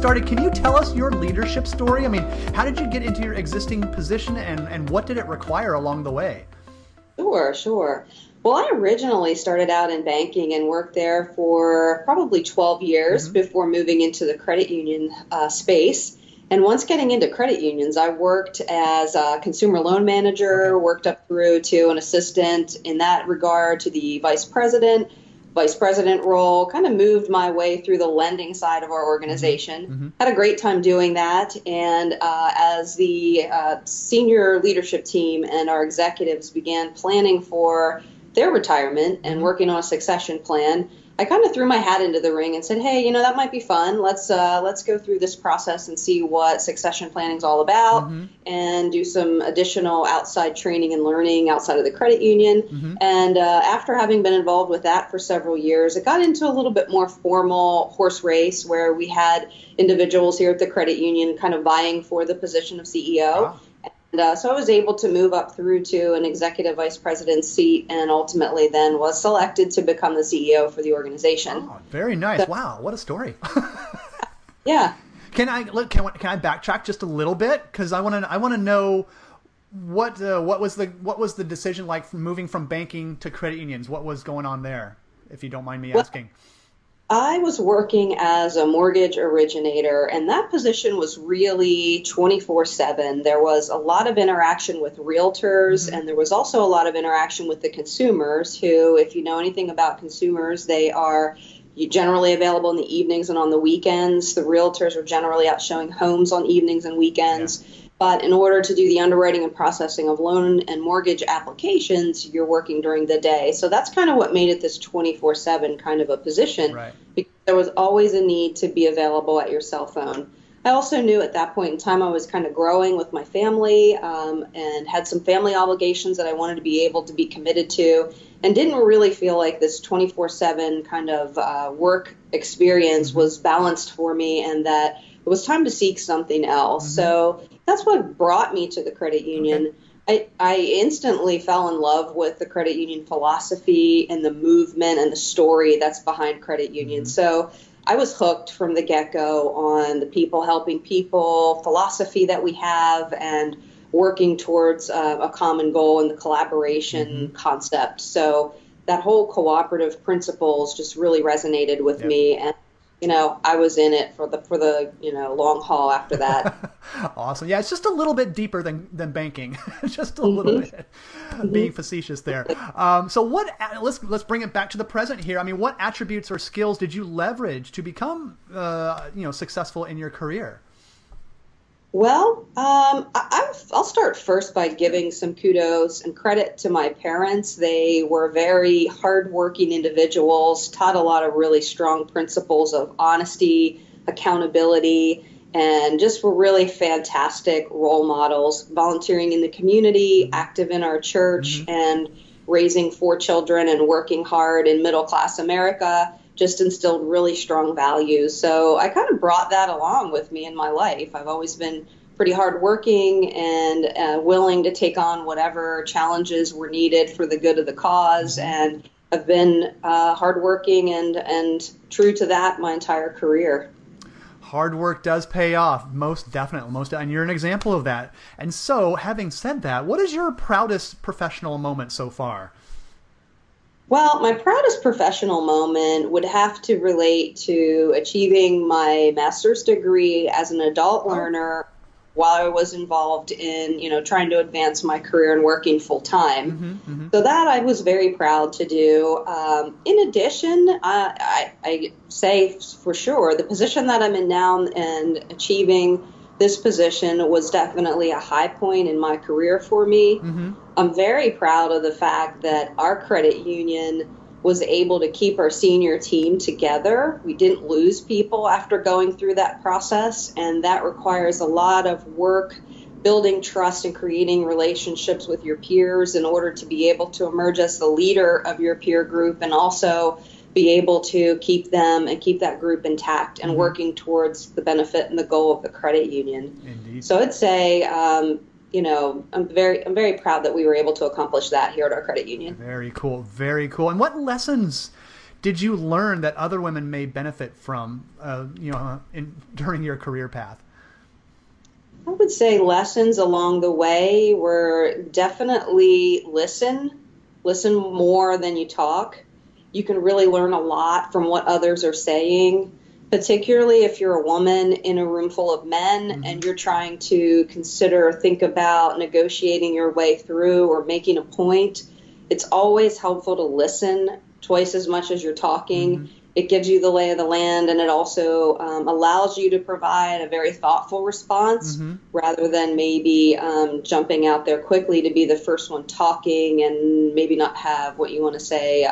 started, can you tell us your leadership story? I mean, how did you get into your existing position, and what did it require along the way? Sure, sure. Well, I originally started out in banking and worked there for probably 12 years Mm-hmm. before moving into the credit union space. And once getting into credit unions, I worked as a consumer loan Okay. manager, worked up through to an assistant in that regard to the vice president role, kind of moved my way through the lending side of our Mm-hmm. organization. Mm-hmm. Had a great time doing that. And as the senior leadership team and our executives began planning for their retirement and Mm-hmm. working on a succession plan, I kind of threw my hat into the ring and said, "Hey, that might be fun. Let's go through this process and see what succession planning is all about, Mm-hmm. and do some additional outside training and learning outside of the credit union." Mm-hmm. And after having been involved with that for several years, it got into a little bit more formal horse race where we had individuals here at the credit union kind of vying for the position of CEO. Wow. And so I was able to move up through to an executive vice president seat and ultimately then was selected to become the CEO for the organization. Oh, very nice. So, Wow, what a story. yeah. Can I backtrack just a little bit, because I want to know what was the decision like from moving from banking to credit unions? What was going on there, if you don't mind me Well, asking? I was working as a mortgage originator, and that position was really 24/7. There was a lot of interaction with realtors, Mm-hmm. and there was also a lot of interaction with the consumers, who, if you know anything about consumers, they are generally available in the evenings and on the weekends. The realtors are generally out showing homes on evenings and Yeah. weekends. But in order to do the underwriting and processing of loan and mortgage applications, you're working during the day. So that's kind of what made it this 24/7 kind of a position, Right. because there was always a need to be available at your cell phone. I also knew at that point in time I was kind of growing with my family, and had some family obligations that I wanted to be able to be committed to, and didn't really feel like this 24/7 kind of work experience Mm-hmm. was balanced for me, and that it was time to seek something else. Mm-hmm. So that's what brought me to the credit Okay. union. I instantly fell in love with the credit union philosophy and the movement and the story that's behind credit Mm-hmm. unions. So I was hooked from the get-go on the people helping people philosophy that we have, and working towards a common goal and the Mm-hmm. collaboration concept. So that whole cooperative principles just really resonated with Yep. me, and I was in it for the long haul after that. Awesome. Yeah, it's just a little bit deeper than banking, just a little hmm bit. hmm Being facetious there. So let's bring it back to the present here. I mean, what attributes or skills did you leverage to become successful in your career? Well, I'll start first by giving some kudos and credit to my parents. They were very hardworking individuals, taught a lot of really strong principles of honesty, accountability, and just were really fantastic role models, volunteering in the community, Mm-hmm. active in our church, Mm-hmm. and raising four children and working hard in middle class America just instilled really strong values. So I kind of brought that along with me in my life. I've always been pretty hardworking and willing to take on whatever challenges were needed for the good of the cause, Mm-hmm. and I've been hardworking and true to that my entire career. Hard work does pay off, most definitely, and you're an example of that. And so, having said that, what is your proudest professional moment so far? Well, my proudest professional moment would have to relate to achieving my master's degree as an adult Oh. learner while I was involved in, trying to advance my career and working full time. Mm-hmm. Mm-hmm. So that I was very proud to do. In addition, I say for sure the position that I'm in now and achieving this position was definitely a high point in my career for me. Mm-hmm. I'm very proud of the fact that our credit union was able to keep our senior team together. We didn't lose people after going through that process, and that requires a lot of work building trust and creating relationships with your peers in order to be able to emerge as the leader of your peer group, and also be able to keep them and keep that group intact and Mm-hmm. working towards the benefit and the goal of the credit union. Indeed. So I'd say, I'm very proud that we were able to accomplish that here at our credit union. Very cool. Very cool. And what lessons did you learn that other women may benefit from, during your career path? I would say lessons along the way were definitely listen more than you talk. You can really learn a lot from what others are saying, particularly if you're a woman in a room full of men and you're trying to think about negotiating your way through or making a point. It's always helpful to listen twice as much as you're talking. It gives you the lay of the land, and it also allows you to provide a very thoughtful response rather than maybe jumping out there quickly to be the first one talking and maybe not have what you want to say,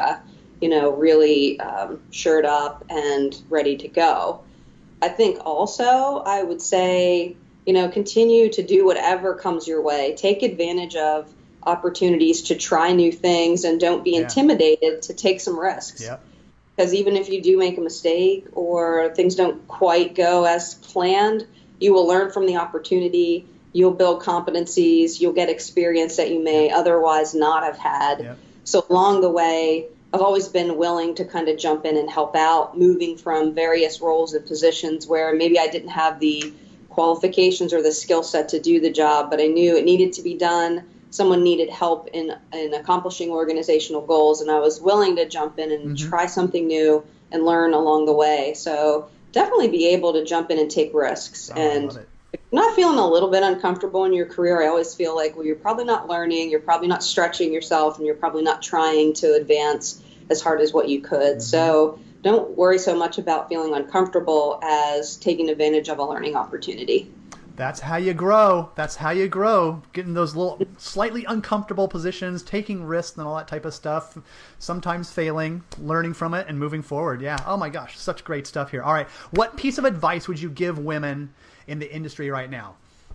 really shored up and ready to go. I think also I would say, continue to do whatever comes your way. Take advantage of opportunities to try new things and don't be intimidated to take some risks. Yep. Because even if you do make a mistake or things don't quite go as planned, you will learn from the opportunity. You'll build competencies. You'll get experience that you may otherwise not have had. Yep. So along the way, I've always been willing to kind of jump in and help out, moving from various roles and positions where maybe I didn't have the qualifications or the skill set to do the job, but I knew it needed to be done. Someone needed help in accomplishing organizational goals, and I was willing to jump in and try something new and learn along the way. So definitely be able to jump in and take risks. And if you're not feeling a little bit uncomfortable in your career, I always feel like, well, you're probably not learning, you're probably not stretching yourself, and you're probably not trying to advance as hard as what you could. So don't worry so much about feeling uncomfortable as taking advantage of a learning opportunity. That's how you grow. That's how you grow. Getting those little slightly uncomfortable positions, taking risks and all that type of stuff, sometimes failing, learning from it and moving forward. Yeah. Oh my gosh, such great stuff here. All right. What piece of advice would you give women in the industry right now?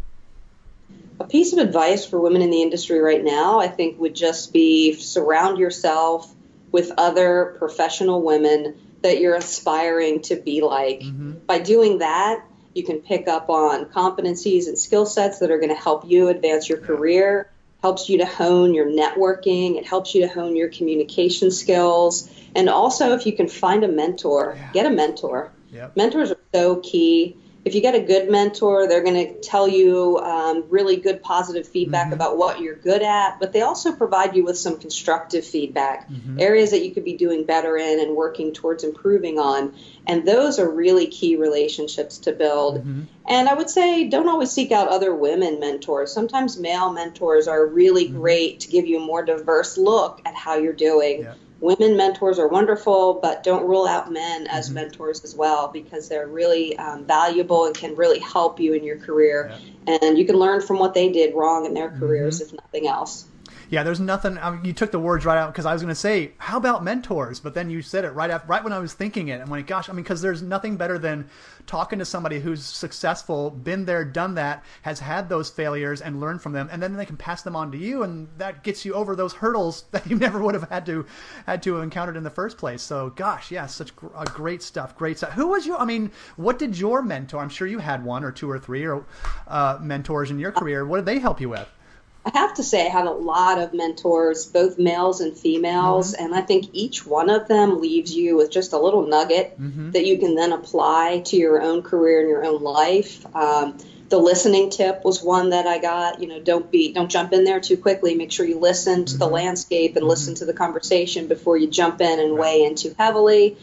A piece of advice for women in the industry right now, I think, would just be surround yourself with other professional women that you're aspiring to be like. By doing that, you can pick up on competencies and skill sets that are going to help you advance your career, helps you to hone your networking, it helps you to hone your communication skills. And also, if you can find a mentor, get a mentor. Mentors are so key. If you get a good mentor, they're going to tell you really good positive feedback about what you're good at, but they also provide you with some constructive feedback, areas that you could be doing better in and working towards improving on. And those are really key relationships to build. And I would say don't always seek out other women mentors. Sometimes male mentors are really great to give you a more diverse look at how you're doing. Women mentors are wonderful, but don't rule out men as mentors as well, because they're really valuable and can really help you in your career. And you can learn from what they did wrong in their careers, if nothing else. Yeah, there's nothing. You took the words right out, because I was going to say, how about mentors? But then you said it right when I was thinking it. I'm like, gosh, because there's nothing better than talking to somebody who's successful, been there, done that, has had those failures and learned from them, and then they can pass them on to you, and that gets you over those hurdles that you never would have had to have encountered in the first place. So, gosh, yeah, such great stuff, great stuff. Who was what did your mentor? I'm sure you had one or two or three mentors in your career. What did they help you with? I have to say I have a lot of mentors, both males and females, and I think each one of them leaves you with just a little nugget that you can then apply to your own career and your own life. The listening tip was one that I got. Don't jump in there too quickly. Make sure you listen to the landscape and listen to the conversation before you jump in and weigh in too heavily.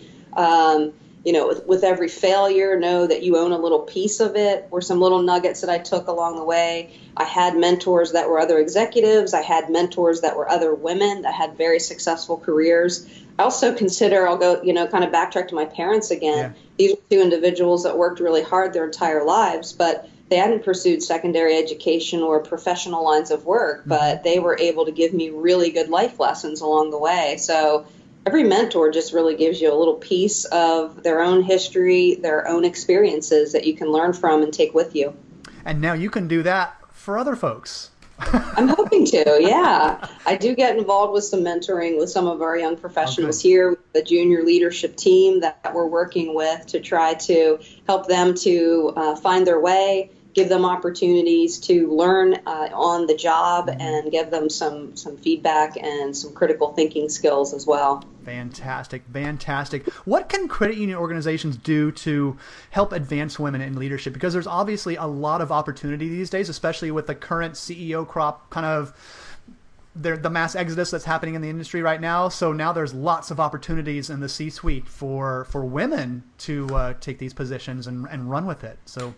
With every failure, know that you own a little piece of it, or some little nuggets that I took along the way. I had mentors that were other executives. I had mentors that were other women that had very successful careers. I also consider, I'll go, kind of backtrack to my parents again. These were two individuals that worked really hard their entire lives, but they hadn't pursued secondary education or professional lines of work, but they were able to give me really good life lessons along the way. So every mentor just really gives you a little piece of their own history, their own experiences that you can learn from and take with you. And now you can do that for other folks. I'm hoping to, yeah. I do get involved with some mentoring with some of our young professionals here, the junior leadership team that we're working with to try to help them to find their way, give them opportunities to learn on the job, and give them some feedback and some critical thinking skills as well. Fantastic, fantastic. What can credit union organizations do to help advance women in leadership? Because there's obviously a lot of opportunity these days, especially with the current CEO crop, kind of the mass exodus that's happening in the industry right now. So now there's lots of opportunities in the C-suite for women to take these positions and run with it. So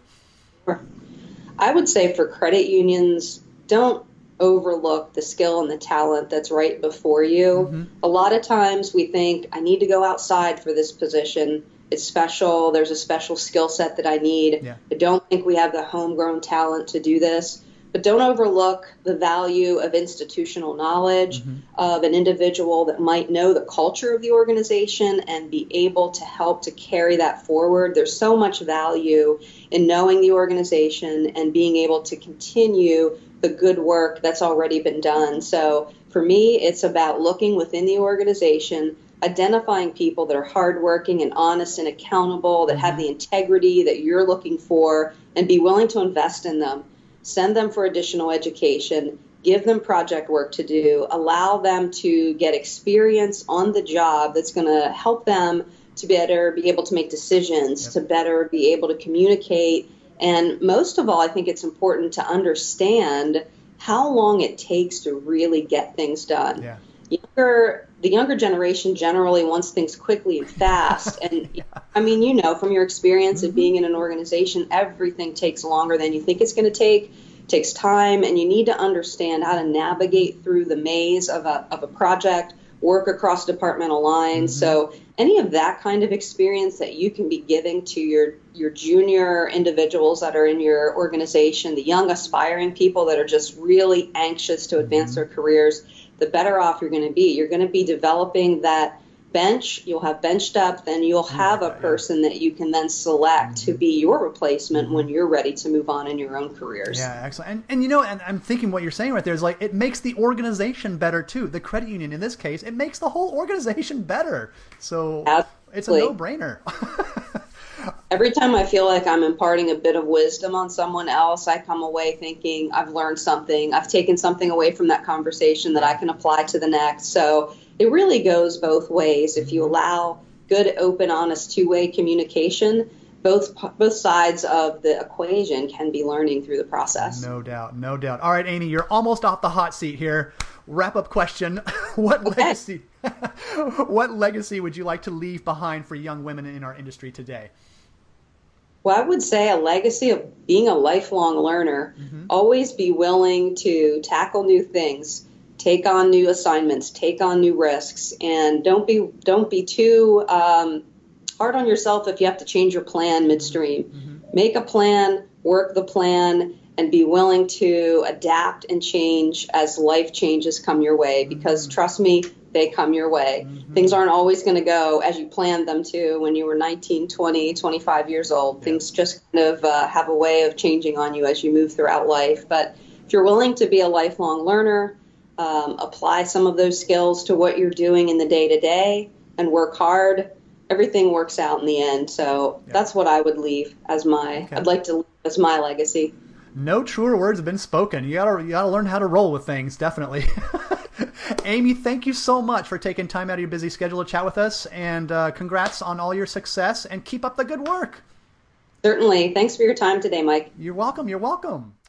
I would say for credit unions, don't overlook the skill and the talent that's right before you. A lot of times we think, I need to go outside for this position. It's special. There's a special skill set that I need. I don't think we have the homegrown talent to do this. But don't overlook the value of institutional knowledge of an individual that might know the culture of the organization and be able to help to carry that forward. There's so much value in knowing the organization and being able to continue the good work that's already been done. So for me, it's about looking within the organization, identifying people that are hardworking and honest and accountable, that have the integrity that you're looking for, and be willing to invest in them. Send them for additional education, give them project work to do, allow them to get experience on the job that's going to help them to better be able to make decisions, to better be able to communicate. And most of all, I think it's important to understand how long it takes to really get things done. The younger generation generally wants things quickly and fast. And I mean, you know, from your experience of being in an organization, everything takes longer than you think it's going to take. It takes time, and you need to understand how to navigate through the maze of a project, work across departmental lines. So any of that kind of experience that you can be giving to your junior individuals that are in your organization, the young aspiring people that are just really anxious to advance their careers, the better off you're going to be. You're going to be developing that bench. You'll have bench depth, and you'll have a person that you can then select to be your replacement when you're ready to move on in your own careers. Yeah, excellent. And you know, and I'm thinking what you're saying right there is like, it makes the organization better too. The credit union, in this case, it makes the whole organization better. So it's a no-brainer. Every time I feel like I'm imparting a bit of wisdom on someone else, I come away thinking I've learned something. I've taken something away from that conversation that I can apply to the next. So it really goes both ways. If you allow good, open, honest, two-way communication, both sides of the equation can be learning through the process. No doubt, no doubt. All right, Amy, you're almost off the hot seat here. Wrap-up question. What legacy would you like to leave behind for young women in our industry today? Well, I would say a legacy of being a lifelong learner. Always be willing to tackle new things, take on new assignments, take on new risks, and don't be too hard on yourself if you have to change your plan midstream. Make a plan, work the plan, and be willing to adapt and change as life changes come your way, because trust me, they come your way. Things aren't always going to go as you planned them to when you were 19, 20, 25 years old. Things just kind of have a way of changing on you as you move throughout life. But if you're willing to be a lifelong learner, apply some of those skills to what you're doing in the day-to-day and work hard, everything works out in the end. So that's what I would leave as I'd like to leave as my legacy. No truer words have been spoken. You gotta learn how to roll with things, definitely. Amy, thank you so much for taking time out of your busy schedule to chat with us, and congrats on all your success, and keep up the good work. Certainly. Thanks for your time today, Mike. You're welcome. You're welcome.